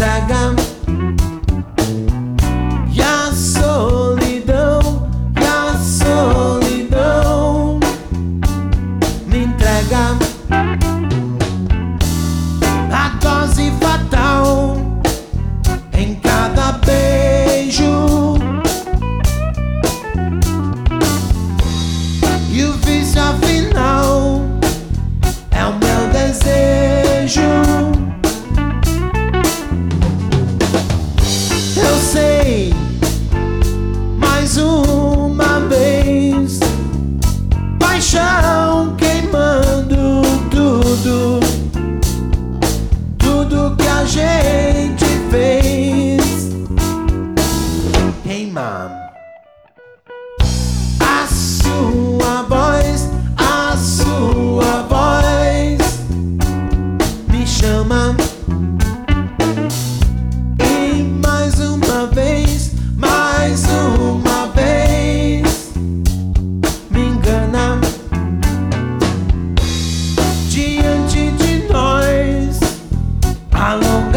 cega. E a solidão me entrega a dose fatal em cada beijo. E o vício afinal é o meu desejo. Eu sei, mais uma vez, paixão queimando tudo que a gente fez. Queima a sua voz me chama. E mais uma vez me engana. Diante de nós, alô.